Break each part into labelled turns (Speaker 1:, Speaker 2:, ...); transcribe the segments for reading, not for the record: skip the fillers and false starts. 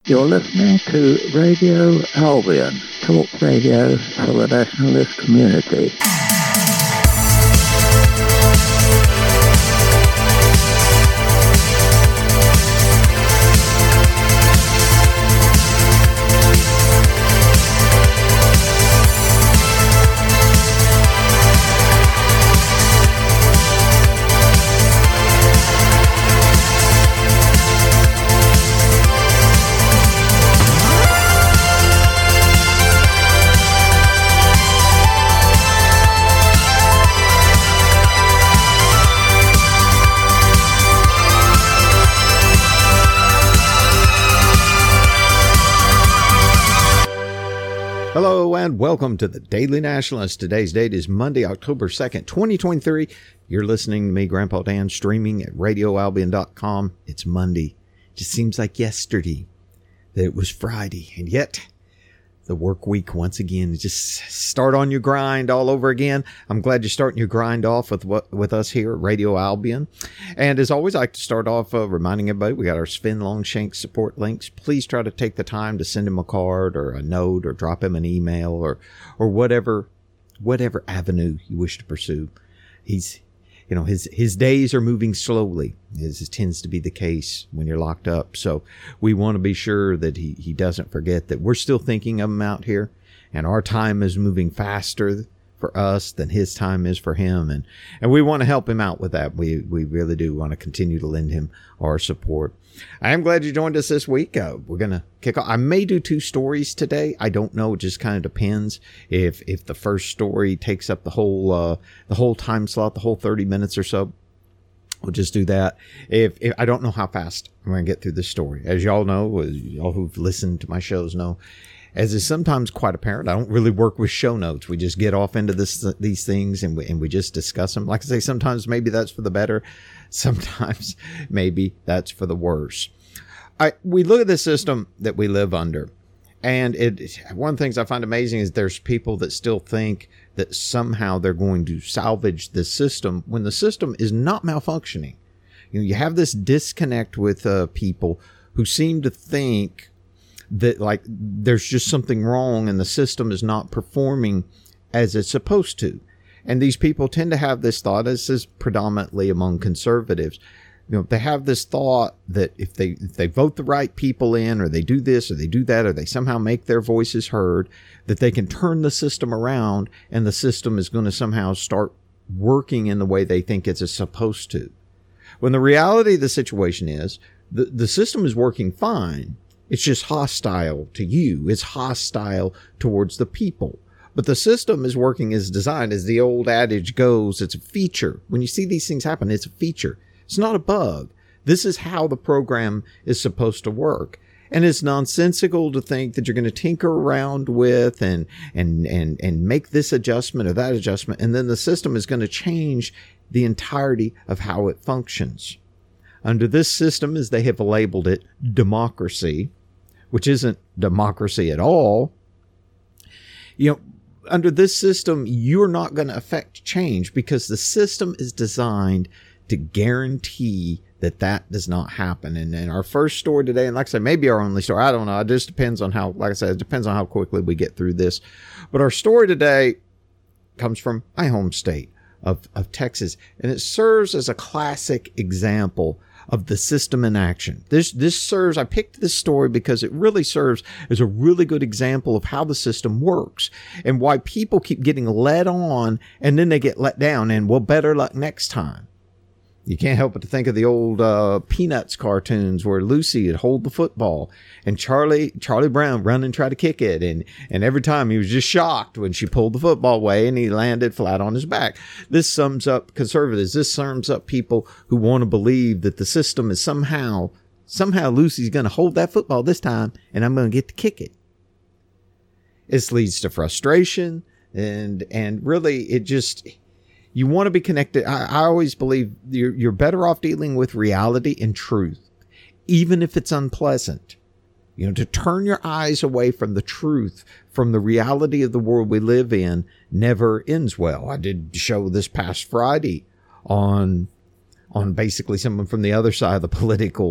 Speaker 1: You're listening to Radio Albion, talk radio for the nationalist community.
Speaker 2: Hello and welcome to the Daily Nationalist. Today's date is Monday, October 2nd, 2023. You're listening to me, Grandpa Dan, streaming at radioalbion.com. It's Monday. It just seems like yesterday that it was Friday. And yet, the work week once again, just start on your grind all over again. I'm glad you're starting your grind off with us here at Radio Albion. And as always, I like to start off reminding everybody we got our Sven Longshank support links. Please try to take the time to send him a card or a note or drop him an email or whatever avenue you wish to pursue. His days are moving slowly, as tends to be the case when you're locked up. So we want to be sure that he doesn't forget that we're still thinking of him out here, and our time is moving faster for us than his time is for him. And we want to help him out with that. We really do want to continue to lend him our support. I am glad you joined us this week. We're going to kick off. I may do 2 stories today. I don't know. It just kind of depends if the first story takes up the whole time slot, the whole 30 minutes or so. We'll just do that. If I don't know how fast I'm going to get through this story. As y'all know, y'all who've listened to my shows know, as is sometimes quite apparent, I don't really work with show notes. We just get off into these things and we just discuss them. Like I say, sometimes maybe that's for the better. Sometimes maybe that's for the worse. We look at the system that we live under, and one of the things I find amazing is there's people that still think that somehow they're going to salvage the system when the system is not malfunctioning. You have this disconnect with people who seem to think that like there's just something wrong and the system is not performing as it's supposed to. And these people tend to have this thought, this is predominantly among conservatives, they have this thought that if they vote the right people in, or they do this or they do that, or they somehow make their voices heard, that they can turn the system around and the system is going to somehow start working in the way they think it's supposed to. When the reality of the situation is the system is working fine. It's just hostile to you. It's hostile towards the people. But the system is working as designed. As the old adage goes, it's a feature. When you see these things happen, it's a feature. It's not a bug. This is how the program is supposed to work. And it's nonsensical to think that you're going to tinker around with and make this adjustment or that adjustment, and then the system is going to change the entirety of how it functions. Under this system, as they have labeled it, democracy, which isn't democracy at all, under this system, you're not going to affect change because the system is designed to guarantee that does not happen. And in our first story today, and like I said, maybe our only story, I don't know. It just depends on how, like I said, it depends on how quickly we get through this. But our story today comes from my home state of Texas, and it serves as a classic example of the system in action. This serves, I picked this story because it really serves as a really good example of how the system works and why people keep getting led on and then they get let down and, well, better luck next time. You can't help but to think of the old Peanuts cartoons where Lucy would hold the football and Charlie Brown run and try to kick it. And every time he was just shocked when she pulled the football away and he landed flat on his back. This sums up conservatives. This sums up people who want to believe that the system is somehow Lucy's going to hold that football this time and I'm going to get to kick it. This leads to frustration and really it just... You want to be connected. I always believe you're better off dealing with reality and truth, even if it's unpleasant. To turn your eyes away from the truth, from the reality of the world we live in, never ends well. I did show this past Friday on basically someone from the other side of the political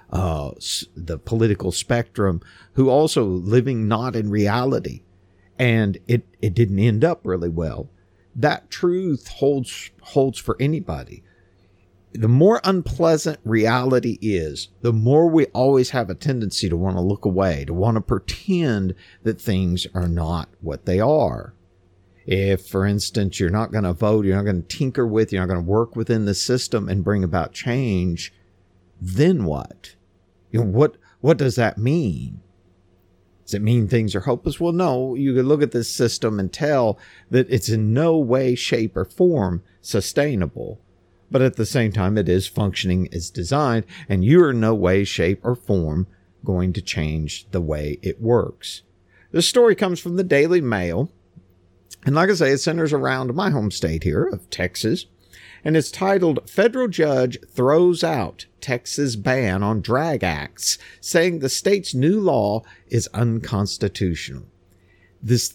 Speaker 2: the political spectrum, who also living not in reality. And it didn't end up really well. That truth holds for anybody. The more unpleasant reality is, the more we always have a tendency to want to look away, to want to pretend that things are not what they are. If, for instance, you're not going to vote, you're not going to tinker with, you're not going to work within the system and bring about change, then what? What does that mean? Does it mean things are hopeless? Well, no. You can look at this system and tell that it's in no way, shape, or form sustainable. But at the same time, it is functioning as designed, and you're in no way, shape, or form going to change the way it works. This story comes from the Daily Mail. And like I say, it centers around my home state here of Texas. And it's titled, Federal Judge Throws Out Texas Ban on Drag Acts, saying the state's new law is unconstitutional. This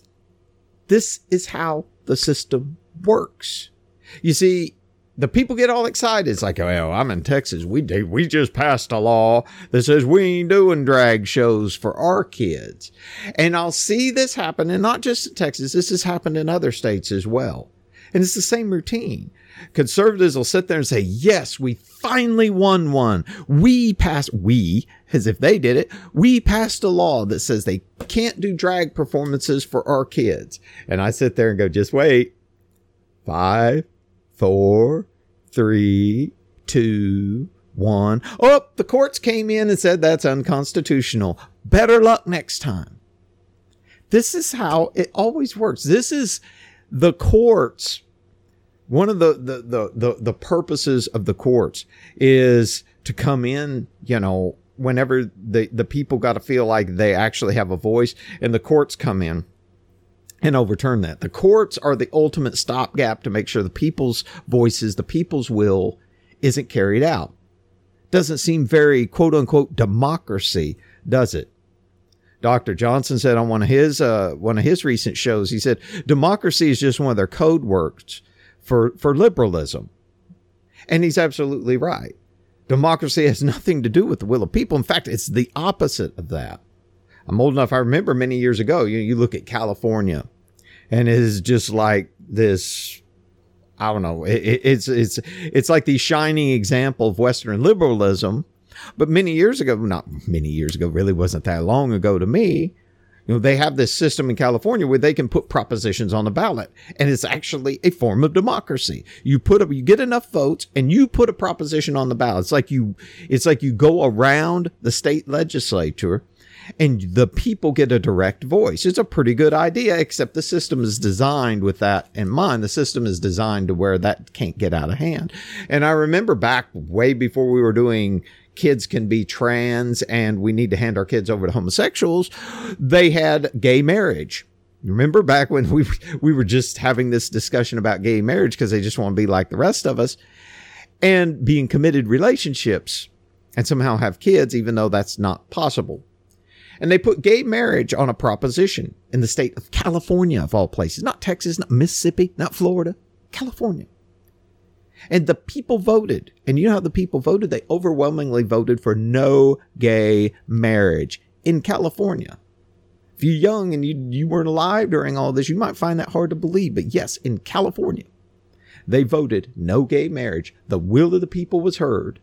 Speaker 2: is how the system works. You see, the people get all excited. It's like, oh, I'm in Texas. We just passed a law that says we ain't doing drag shows for our kids. And I'll see this happen, and not just in Texas. This has happened in other states as well. And it's the same routine. Conservatives will sit there and say, yes, we finally won one. We, as if they did it, we passed a law that says they can't do drag performances for our kids. And I sit there and go, just wait. 5, 4, 3, 2, 1. Oh, the courts came in and said that's unconstitutional. Better luck next time. This is how it always works. This is the courts. One of the purposes of the courts is to come in, whenever the people got to feel like they actually have a voice, and the courts come in and overturn that. The courts are the ultimate stopgap to make sure the people's voices, the people's will isn't carried out. Doesn't seem very quote unquote democracy, does it? Dr. Johnson said on one of his recent shows, he said, democracy is just one of their code words for liberalism. And he's absolutely right. Democracy has nothing to do with the will of people. In fact, it's the opposite of that. I'm old enough. I remember many years ago, you look at California, and it is just like this, I don't know. It's like the shining example of Western liberalism. But many years ago, not many years ago, really wasn't that long ago to me, they have this system in California where they can put propositions on the ballot, and it's actually a form of democracy. You get enough votes and you put a proposition on the ballot. It's like you go around the state legislature and the people get a direct voice. It's a pretty good idea, except the system is designed with that in mind. The system is designed to where that can't get out of hand. And I remember back way before we were doing kids can be trans and we need to hand our kids over to homosexuals, they had gay marriage. Remember back when we were just having this discussion about gay marriage because they just want to be like the rest of us, and being committed relationships and somehow have kids, even though that's not possible. And they put gay marriage on a proposition in the state of California, of all places, not Texas, not Mississippi, not Florida, California. And the people voted. And you know how the people voted? They overwhelmingly voted for no gay marriage in California. If you're young and you weren't alive during all this, you might find that hard to believe. But yes, in California, they voted no gay marriage. The will of the people was heard.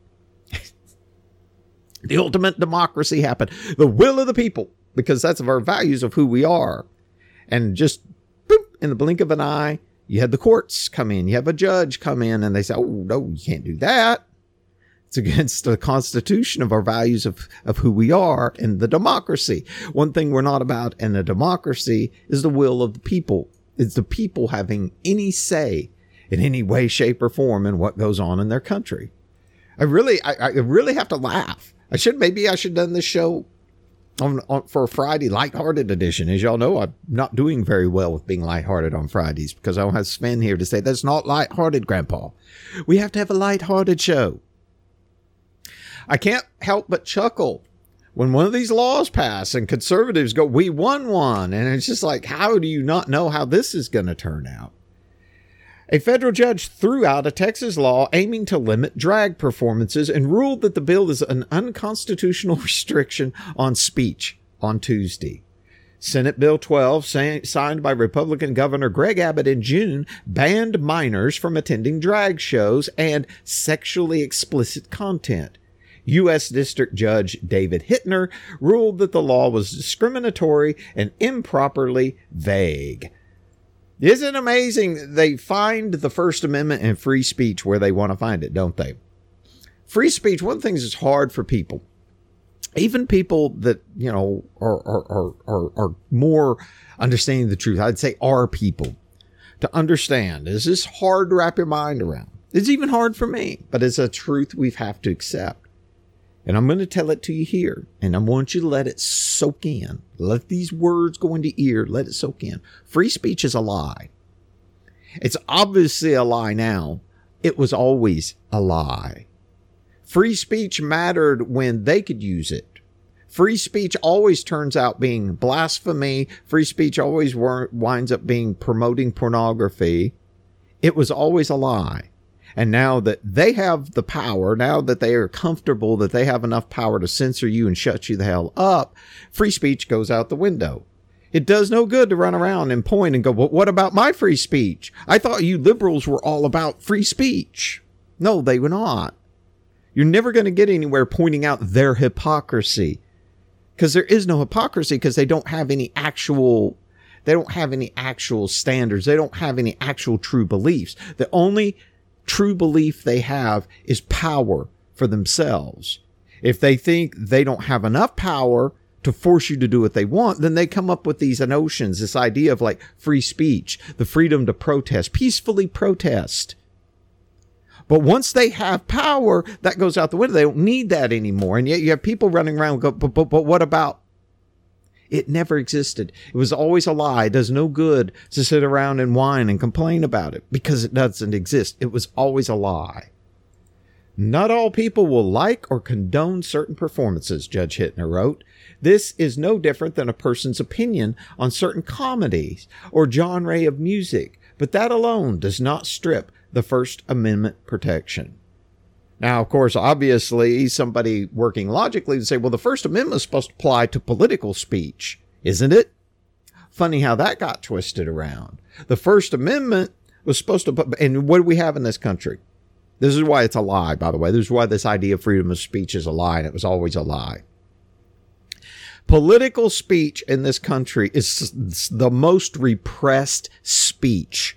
Speaker 2: The ultimate democracy happened. The will of the people, because that's of our values of who we are. And just boop, in the blink of an eye, you had the courts come in. You have a judge come in and they say, oh, no, you can't do that. It's against the Constitution of our values of who we are and the democracy. One thing we're not about in a democracy is the will of the people. It's the people having any say in any way, shape, or form in what goes on in their country. I really have to laugh. I should have done this show on for a Friday lighthearted edition. As y'all know, I'm not doing very well with being lighthearted on Fridays because I don't have Sven here to say that's not lighthearted, Grandpa. We have to have a lighthearted show. I can't help but chuckle when one of these laws pass and conservatives go, we won one. And it's just like, how do you not know how this is going to turn out? A federal judge threw out a Texas law aiming to limit drag performances and ruled that the bill is an unconstitutional restriction on speech on Tuesday. Senate Bill 12, signed by Republican Governor Greg Abbott in June, banned minors from attending drag shows and sexually explicit content. U.S. District Judge David Hittner ruled that the law was discriminatory and improperly vague. Isn't it amazing? They find the First Amendment and free speech where they want to find it, don't they? Free speech, one of the things that's hard for people, even people that, you know, are more understanding the truth, I'd say are people, to understand. Is this hard to wrap your mind around? It's even hard for me, but it's a truth we have to accept. And I'm going to tell it to you here, and I want you to let it soak in. Let these words go into your ear. Let it soak in. Free speech is a lie. It's obviously a lie now. It was always a lie. Free speech mattered when they could use it. Free speech always turns out being blasphemy. Free speech always winds up being promoting pornography. It was always a lie. And now that they have the power, now that they are comfortable that they have enough power to censor you and shut you the hell up, free speech goes out the window. It does no good to run around and point and go, well, what about my free speech? I thought you liberals were all about free speech. No, they were not. You're never going to get anywhere pointing out their hypocrisy, because there is no hypocrisy, because they don't have any actual standards. They don't have any actual true beliefs. The only true belief they have is power for themselves. If they think they don't have enough power to force you to do what they want, then they come up with these notions, this idea of like free speech, the freedom to protest, peacefully protest. But once they have power, that goes out the window. They don't need that anymore. And yet you have people running around and go, but what about? It never existed. It was always a lie. It does no good to sit around and whine and complain about it because it doesn't exist. It was always a lie. Not all people will like or condone certain performances, Judge Hittner wrote. This is no different than a person's opinion on certain comedies or genre of music, but that alone does not strip the First Amendment protection. Now, of course, obviously, somebody working logically would say, well, the First Amendment is supposed to apply to political speech, isn't it? Funny how that got twisted around. The First Amendment was supposed to, and what do we have in this country? This is why it's a lie, by the way. This is why this idea of freedom of speech is a lie, and it was always a lie. Political speech in this country is the most repressed speech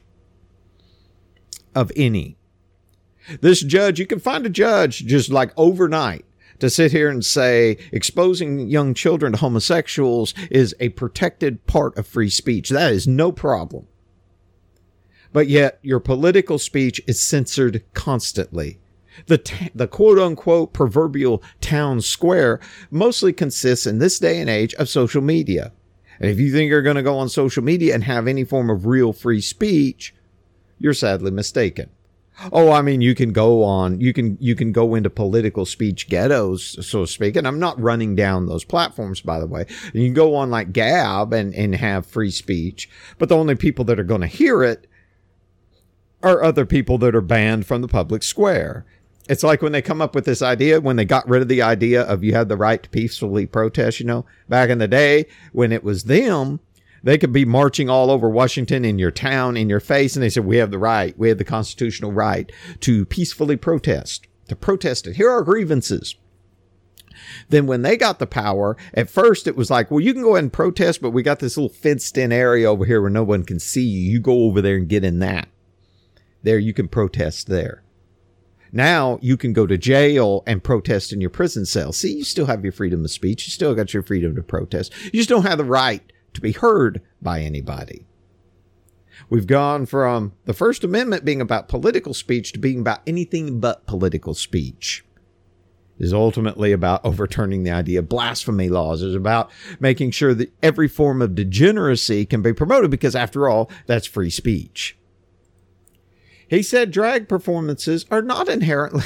Speaker 2: of any. This judge, you can find a judge just like overnight to sit here and say exposing young children to homosexuals is a protected part of free speech. That is no problem. But yet your political speech is censored constantly. The quote-unquote proverbial town square mostly consists in this day and age of social media. And if you think you're going to go on social media and have any form of real free speech, you're sadly mistaken. Oh, I mean, you can go go into political speech ghettos, so to speak. And I'm not running down those platforms, by the way. You can go on like Gab and have free speech, but the only people that are going to hear it are other people that are banned from the public square. It's like when they come up with this idea, when they got rid of the idea of you had the right to peacefully protest, you know, back in the day when it was them, they could be marching all over Washington, in your town, in your face, and they said, we have the right, we have the constitutional right to peacefully protest, to protest it. Here are our grievances. Then when they got the power, at first it was like, well, you can go ahead and protest, but we got this little fenced-in area over here where no one can see you. You go over there and get in that. There, you can protest there. Now you can go to jail and protest in your prison cell. See, you still have your freedom of speech. You still got your freedom to protest. You just don't have the right to be heard by anybody. We've gone from the First Amendment being about political speech to being about anything but political speech. It is ultimately about overturning the idea of blasphemy laws. It's about making sure that every form of degeneracy can be promoted because, after all, that's free speech. He said drag performances are not inherently...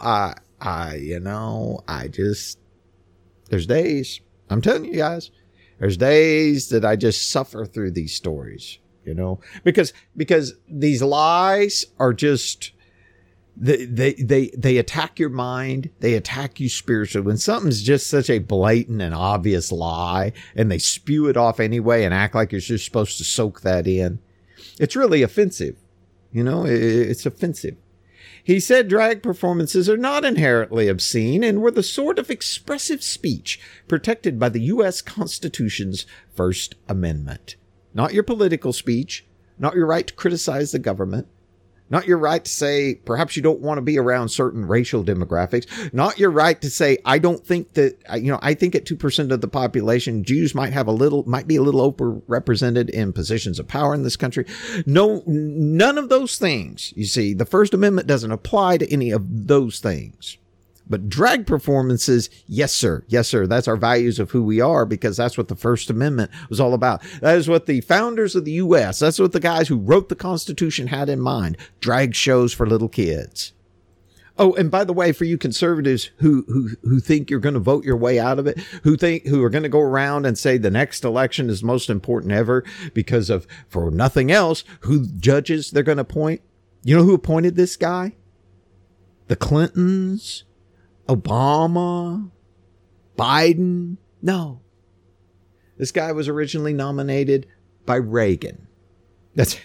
Speaker 2: There's days, I'm telling you guys, There's days that I just suffer through these stories, because these lies are just, they attack your mind. They attack you spiritually. When something's just such a blatant and obvious lie and they spew it off anyway and act like you're just supposed to soak that in, it's really offensive. It's offensive. He said drag performances are not inherently obscene and were the sort of expressive speech protected by the U.S. Constitution's First Amendment. Not your political speech, not your right to criticize the government, not your right to say perhaps you don't want to be around certain racial demographics, not your right to say I don't think that, I think at 2% of the population, Jews might be a little overrepresented in positions of power in this country. No, none of those things. You see, the First Amendment doesn't apply to any of those things. But drag performances, yes, sir. Yes, sir. That's our values of who we are, because that's what the First Amendment was all about. That is what the founders of the U.S., that's what the guys who wrote the Constitution had in mind. Drag shows for little kids. Oh, and by the way, for you conservatives who think you're going to vote your way out of it, who are going to go around and say the next election is most important ever because of, for nothing else, who judges they're going to appoint. You know who appointed this guy? The Clintons? Obama, Biden. No. This guy was originally nominated by Reagan. You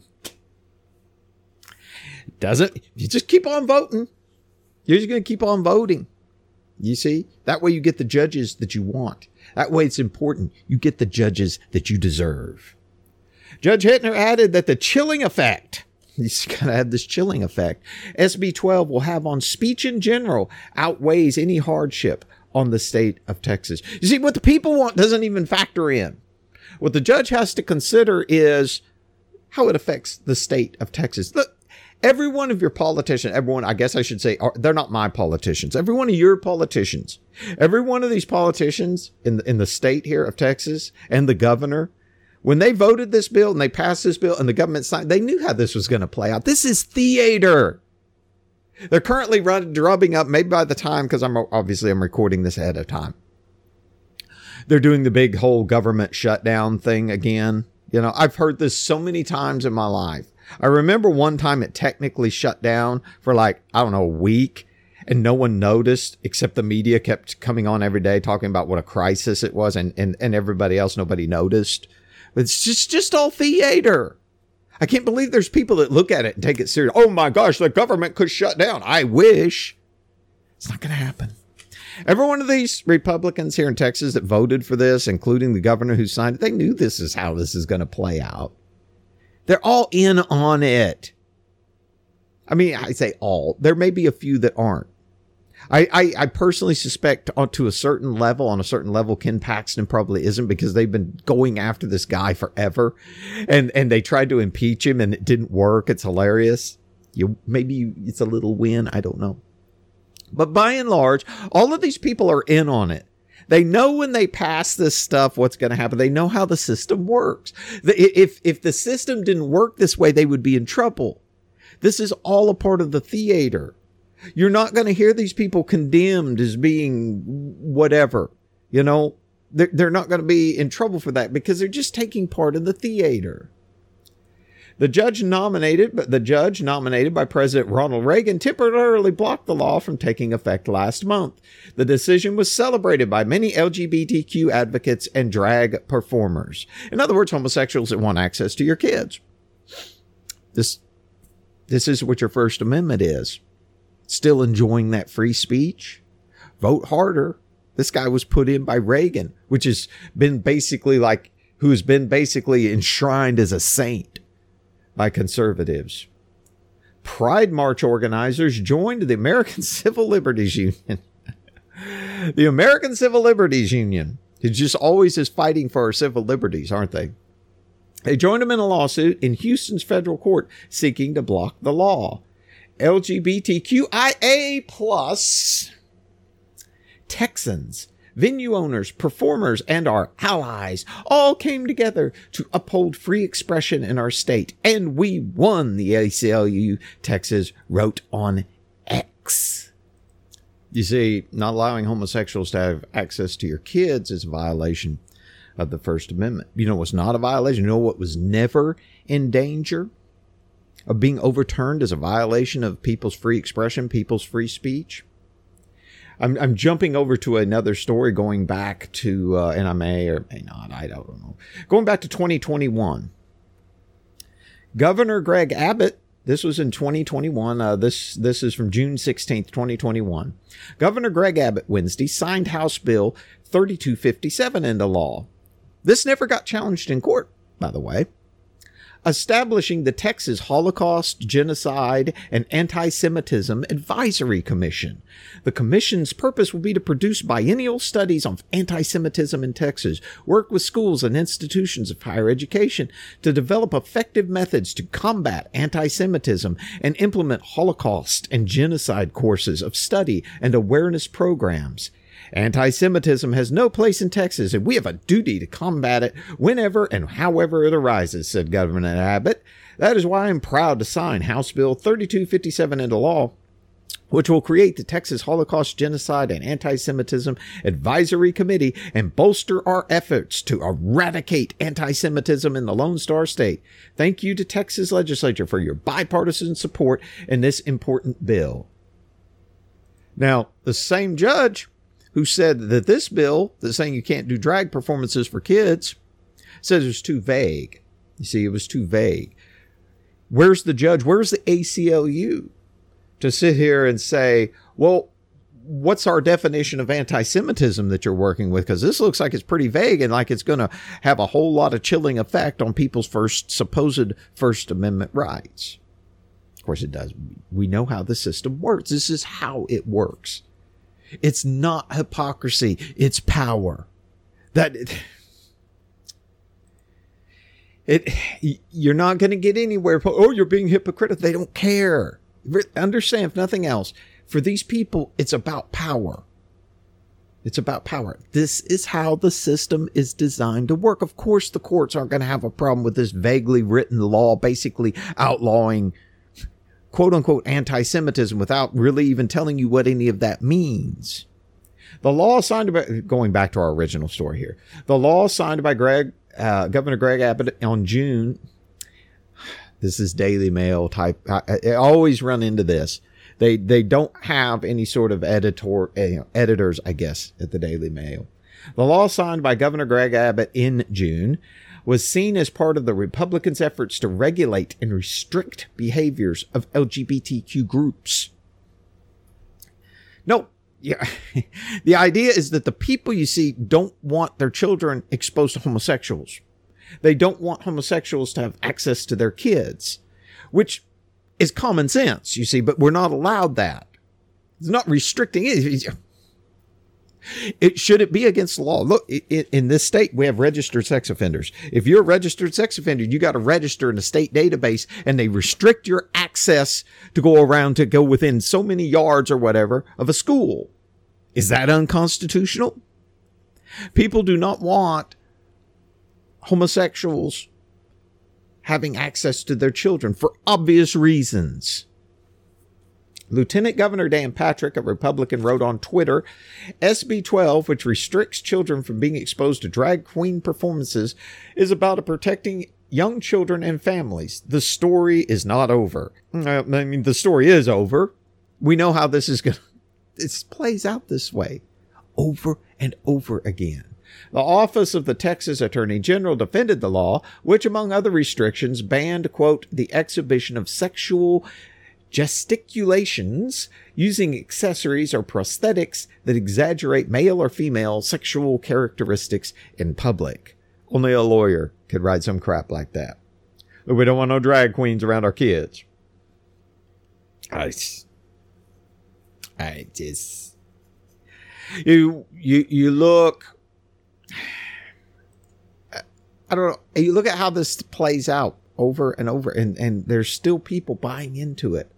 Speaker 2: just keep on voting. You're just going to keep on voting. You see? That way you get the judges that you want. That way it's important. You get the judges that you deserve. Judge Hittner added that the chilling effect, you just got to have this chilling effect, SB 12 will have on speech in general outweighs any hardship on the state of Texas. You see, what the people want doesn't even factor in. What the judge has to consider is how it affects the state of Texas. Look, every one of your politicians, I guess I should say, they're not my politicians. Every one of your politicians, every one of these politicians in the state here of Texas and the governor, when they voted this bill and they passed this bill and the government signed, they knew how this was going to play out. This is theater. They're currently drubbing up, maybe by the time, because I'm recording this ahead of time, they're doing the big whole government shutdown thing again. I've heard this so many times in my life. I remember one time it technically shut down for a week, and no one noticed except the media kept coming on every day talking about what a crisis it was, and everybody else, nobody noticed. It's just all theater. I can't believe there's people that look at it and take it serious. Oh my gosh, the government could shut down. I wish. It's not going to happen. Every one of these Republicans here in Texas that voted for this, including the governor who signed it, they knew this is how this is going to play out. They're all in on it. I mean, I say all. There may be a few that aren't. I personally suspect on a certain level, Ken Paxton probably isn't, because they've been going after this guy forever, and they tried to impeach him and it didn't work. It's hilarious. Maybe it's a little win. I don't know. But by and large, all of these people are in on it. They know when they pass this stuff, what's going to happen. They know how the system works. If the system didn't work this way, they would be in trouble. This is all a part of the theater. You're not going to hear these people condemned as being whatever, they're not going to be in trouble for that because they're just taking part in the theater. The judge nominated by President Ronald Reagan temporarily blocked the law from taking effect last month. The decision was celebrated by many LGBTQ advocates and drag performers. In other words, homosexuals that want access to your kids. This is what your First Amendment is. Still enjoying that free speech? Vote harder. This guy was put in by Reagan, who has been basically enshrined as a saint by conservatives. Pride March organizers joined the American Civil Liberties Union. The American Civil Liberties Union is just always fighting for our civil liberties, aren't they? They joined them in a lawsuit in Houston's federal court seeking to block the law. LGBTQIA plus Texans, venue owners, performers, and our allies all came together to uphold free expression in our state. And we won, the ACLU Texas wrote on X. You see, not allowing homosexuals to have access to your kids is a violation of the First Amendment. You know what's not a violation? You know what was never in danger of being overturned as a violation of people's free expression, people's free speech? I'm jumping over to another story going back to, and I may or may not, I don't know. Going back to 2021. Governor Greg Abbott, this was in 2021. This is from June 16th, 2021. Governor Greg Abbott Wednesday signed House Bill 3257 into law. This never got challenged in court, by the way. Establishing the Texas Holocaust, Genocide, and Anti-Semitism Advisory Commission. The commission's purpose will be to produce biennial studies on anti-Semitism in Texas, work with schools and institutions of higher education to develop effective methods to combat anti-Semitism and implement Holocaust and genocide courses of study and awareness programs. Anti-Semitism has no place in Texas, and we have a duty to combat it whenever and however it arises, said Governor Abbott. That is why I'm proud to sign House Bill 3257 into law, which will create the Texas Holocaust, Genocide, and Anti-Semitism Advisory Committee and bolster our efforts to eradicate anti-Semitism in the Lone Star State. Thank you to Texas legislature for your bipartisan support in this important bill. Now, the same judge who said that this bill, that's saying you can't do drag performances for kids, says it was too vague. You see, it was too vague. Where's the judge? Where's the ACLU to sit here and say, well, what's our definition of anti-Semitism that you're working with? Because this looks like it's pretty vague and like it's going to have a whole lot of chilling effect on people's supposed First Amendment rights. Of course it does. We know how the system works. This is how it works. It's not hypocrisy. It's power. You're not going to get anywhere. Oh, you're being hypocritical. They don't care. Understand, if nothing else, for these people, it's about power. It's about power. This is how the system is designed to work. Of course, the courts aren't going to have a problem with this vaguely written law, basically outlawing quote unquote anti-Semitism without really even telling you what any of that means. The law signed by, going back to our original story here, the law signed by Governor Greg Abbott on June. This is Daily Mail type. I always run into this. They don't have any sort of editors, I guess, at the Daily Mail. The law signed by Governor Greg Abbott in June was seen as part of the Republicans' efforts to regulate and restrict behaviors of LGBTQ groups. No, yeah. The idea is that the people you see don't want their children exposed to homosexuals. They don't want homosexuals to have access to their kids, which is common sense, you see, but we're not allowed that. It's not restricting it. Should it be against the law? Look, in this state, we have registered sex offenders. If you're a registered sex offender, you got to register in a state database, and they restrict your access to go within so many yards or whatever of a school. Is that unconstitutional? People do not want homosexuals having access to their children for obvious reasons. Lieutenant Governor Dan Patrick, a Republican, wrote on Twitter, SB 12, which restricts children from being exposed to drag queen performances, is about protecting young children and families. The story is not over. I mean, the story is over. We know how this is going to... This plays out this way over and over again. The office of the Texas Attorney General defended the law, which, among other restrictions, banned, quote, the exhibition of sexual gesticulations using accessories or prosthetics that exaggerate male or female sexual characteristics in public. Only a lawyer could write some crap like that. But we don't want no drag queens around our kids. I just... You look... I don't know. You look at how this plays out over and over, and there's still people buying into it.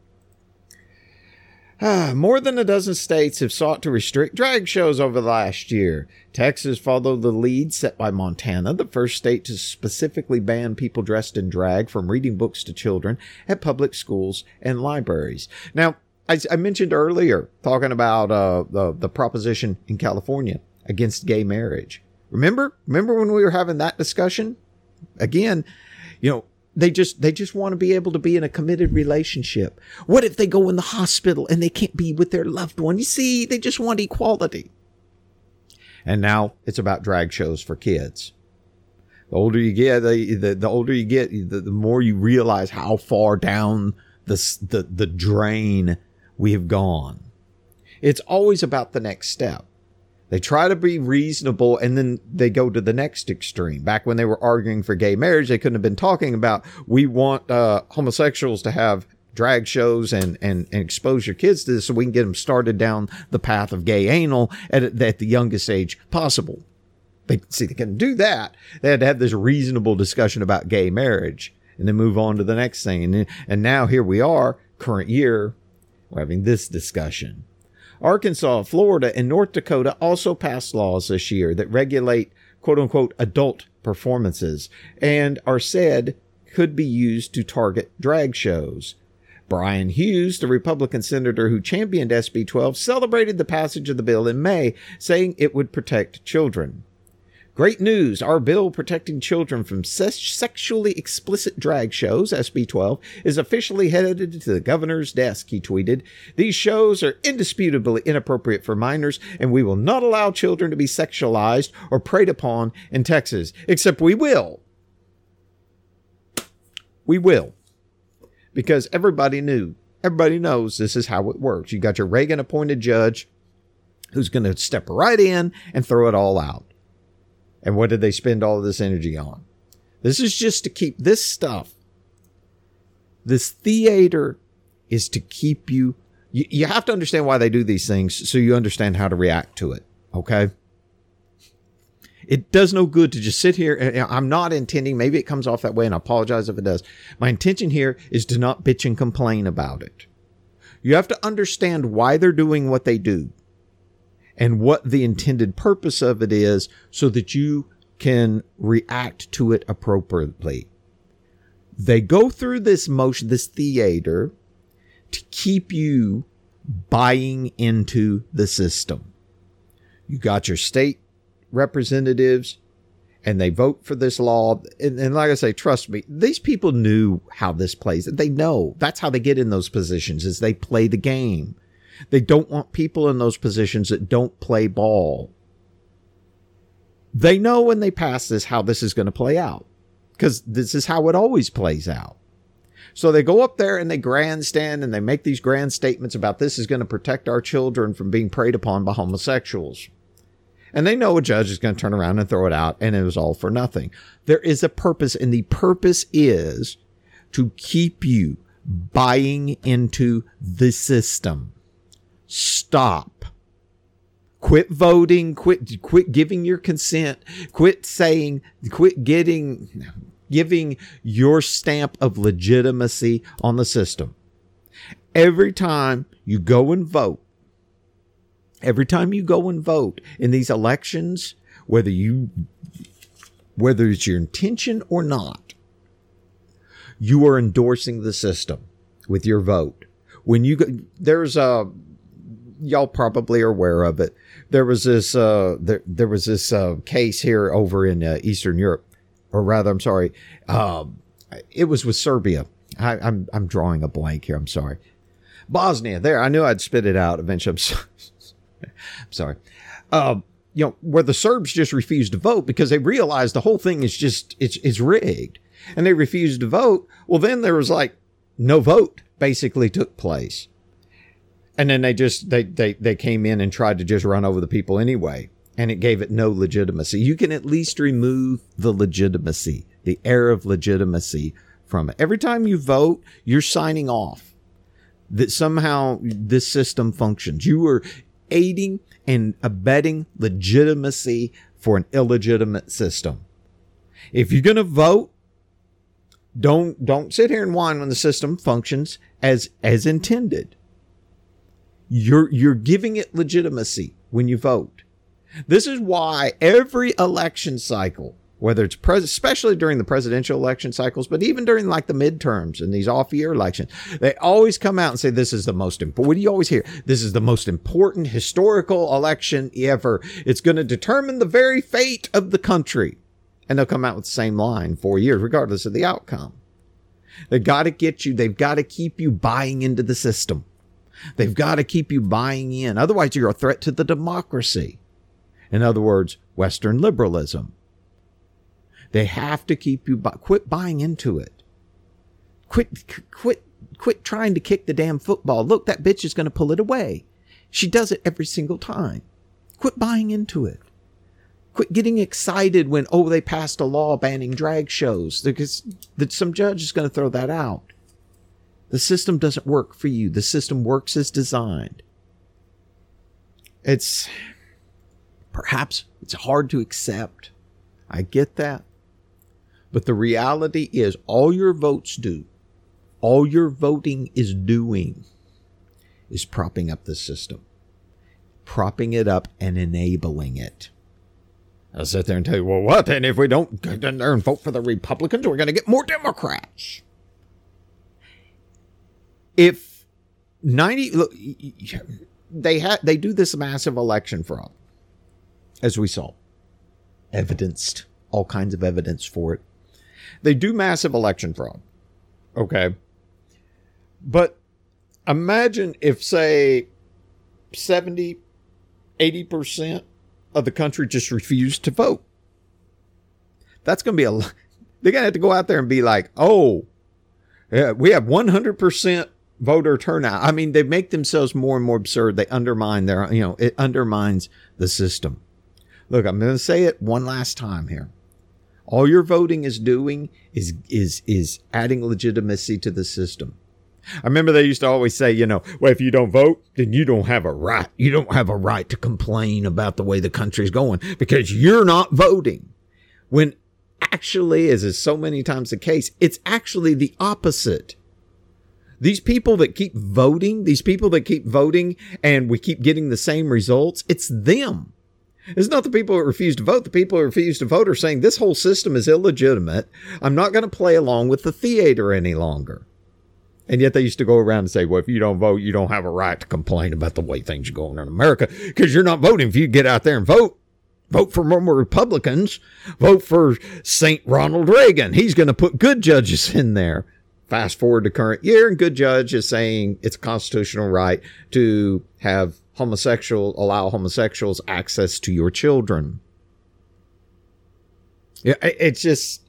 Speaker 2: More than a dozen states have sought to restrict drag shows over the last year. Texas followed the lead set by Montana, the first state to specifically ban people dressed in drag from reading books to children at public schools and libraries. Now, I mentioned earlier, talking about the proposition in California against gay marriage, Remember when we were having that discussion? Again, they just want to be able to be in a committed relationship. What if they go in the hospital and they can't be with their loved one? You see, they just want equality. And now it's about drag shows for kids. The older you get, the older you get, the more you realize how far down the drain we have gone. It's always about the next step. They try to be reasonable, and then they go to the next extreme. Back when they were arguing for gay marriage, they couldn't have been talking about, we want homosexuals to have drag shows and expose your kids to this so we can get them started down the path of gay anal at the youngest age possible. They couldn't do that. They had to have this reasonable discussion about gay marriage and then move on to the next thing. And now here we are, current year, we're having this discussion. Arkansas, Florida, and North Dakota also passed laws this year that regulate quote-unquote adult performances and are said could be used to target drag shows. Brian Hughes, the Republican senator who championed SB 12, celebrated the passage of the bill in May, saying it would protect children. Great news! Our bill protecting children from sexually explicit drag shows, SB 12, is officially headed to the governor's desk, he tweeted. These shows are indisputably inappropriate for minors, and we will not allow children to be sexualized or preyed upon in Texas. Except we will. We will. Because everybody knows this is how it works. You got your Reagan-appointed judge who's going to step right in and throw it all out. And what did they spend all of this energy on? This is just to keep this stuff. This theater is to keep you. You have to understand why they do these things so you understand how to react to it. Okay? It does no good to just sit here. And I'm not intending, maybe it comes off that way, and I apologize if it does. My intention here is to not bitch and complain about it. You have to understand why they're doing what they do and what the intended purpose of it is so that you can react to it appropriately. They go through this motion, this theater, to keep you buying into the system. You got your state representatives and they vote for this law. And like I say, trust me, these people knew how this plays. They know that's how they get in those positions, is they play the game. They don't want people in those positions that don't play ball. They know when they pass this how this is going to play out, because this is how it always plays out. So they go up there and they grandstand and they make these grand statements about this is going to protect our children from being preyed upon by homosexuals. And they know a judge is going to turn around and throw it out, and it was all for nothing. There is a purpose, and the purpose is to keep you buying into the system. Stop. Quit voting. Quit giving your consent. Quit giving your stamp of legitimacy on the system. Every time you go and vote in these elections, whether it's your intention or not, you are endorsing the system with your vote. When you go, y'all probably are aware of it. There was this case here over in Eastern Europe, or rather, I'm sorry, it was with Serbia. I'm drawing a blank here. I'm sorry. Bosnia. There, I knew I'd spit it out eventually. I'm sorry. Where the Serbs just refused to vote because they realized the whole thing is just it's rigged, and they refused to vote. Well, then there was like no vote basically took place. And then they came in and tried to just run over the people anyway. And it gave it no legitimacy. You can at least remove the legitimacy, the air of legitimacy from it. Every time you vote, you're signing off that somehow this system functions. You are aiding and abetting legitimacy for an illegitimate system. If you're going to vote, don't sit here and whine when the system functions as intended. You're giving it legitimacy when you vote. This is why every election cycle, whether it's especially during the presidential election cycles, but even during like the midterms and these off-year elections, they always come out and say, this is the most important. What do you always hear? This is the most important historical election ever. It's going to determine the very fate of the country. And they'll come out with the same line 4 years, regardless of the outcome. They've got to get you. They've got to keep you buying into the system. They've got to keep you buying in. Otherwise, you're a threat to the democracy. In other words, Western liberalism. They have to keep you quit buying into it. Quit trying to kick the damn football. Look, that bitch is going to pull it away. She does it every single time. Quit buying into it. Quit getting excited when, they passed a law banning drag shows, because some judge is going to throw that out. The system doesn't work for you. The system works as designed. Perhaps it's hard to accept. I get that. But the reality is all your votes do, all your voting is doing is propping up the system, propping it up and enabling it. I'll sit there and tell you, well, what? And if we don't get in there and vote for the Republicans, we're going to get more Democrats. If 90, look, they do this massive election fraud, as we saw, evidenced, all kinds of evidence for it. They do massive election fraud. Okay. But imagine if, say, 70, 80% of the country just refused to vote. That's going to be they're going to have to go out there and be like, we have 100% voter turnout. I mean, they make themselves more and more absurd. They undermine it undermines the system. Look, I'm going to say it one last time here. All your voting is doing is adding legitimacy to the system. I remember they used to always say, well, if you don't vote, then you don't have a right. You don't have a right to complain about the way the country's going because you're not voting. When actually, as is so many times the case, it's actually the opposite. These people that keep voting, and we keep getting the same results, it's them. It's not the people that refuse to vote. The people who refuse to vote are saying this whole system is illegitimate. I'm not going to play along with the theater any longer. And yet they used to go around and say, well, if you don't vote, you don't have a right to complain about the way things are going in America because you're not voting. If you get out there and vote for more Republicans, vote for St. Ronald Reagan. He's going to put good judges in there. Fast forward to current year, and good judge is saying it's a constitutional right to have allow homosexuals access to your children. Yeah, it's just,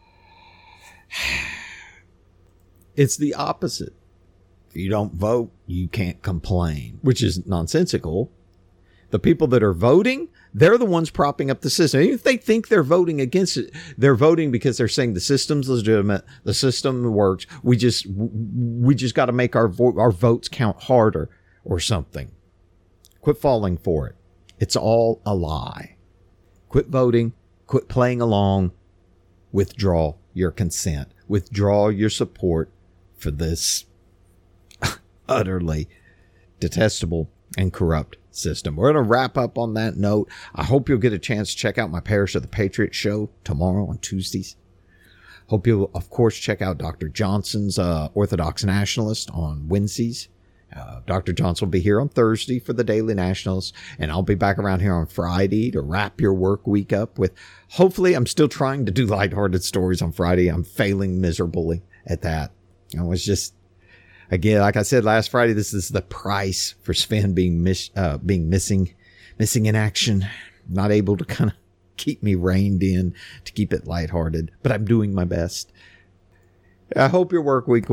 Speaker 2: it's the opposite. If you don't vote, you can't complain, which is nonsensical. The people that are voting, they're the ones propping up the system. Even if they think they're voting against it, they're voting because they're saying the system's legitimate, the system works. We just got to make our votes count harder or something. Quit falling for it. It's all a lie. Quit voting. Quit playing along. Withdraw your consent. Withdraw your support for this utterly detestable and corrupt system. We're going to wrap up on that note. I hope you'll get a chance to check out my Parish of the Patriot show tomorrow on Tuesdays. Hope you'll, of course, check out Dr. Johnson's Orthodox Nationalist on Wednesdays. Dr. Johnson will be here on Thursday for the Daily Nationalist, and I'll be back around here on Friday to wrap your work week up with, hopefully, I'm still trying to do lighthearted stories on Friday. I'm failing miserably at that. It's just, again, like I said last Friday, this is the price for Sven being missing in action, not able to kind of keep me reined in to keep it lighthearted, but I'm doing my best. I hope your work week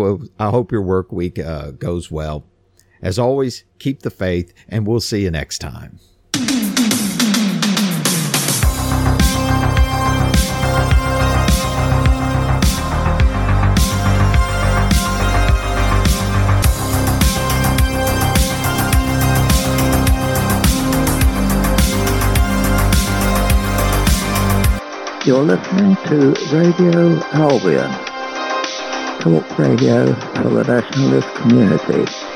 Speaker 2: goes well. As always, keep the faith, and we'll see you next time.
Speaker 1: You're listening to Radio Albion, talk radio for the nationalist community.